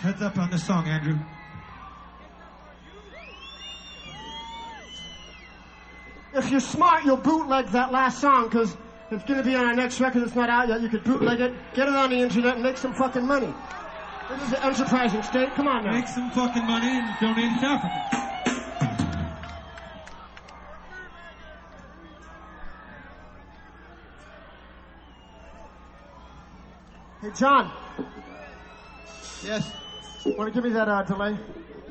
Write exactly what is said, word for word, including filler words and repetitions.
Heads up on this song, Andrew. If you're smart, you'll bootleg that last song, because it's going to be on our next record that's not out yet. You could bootleg it, get it on the internet, and make some fucking money. This is an enterprising state. Come on now. Make some fucking money and donate it to Africa. Hey, John. Yes? Want to give me that uh, delay?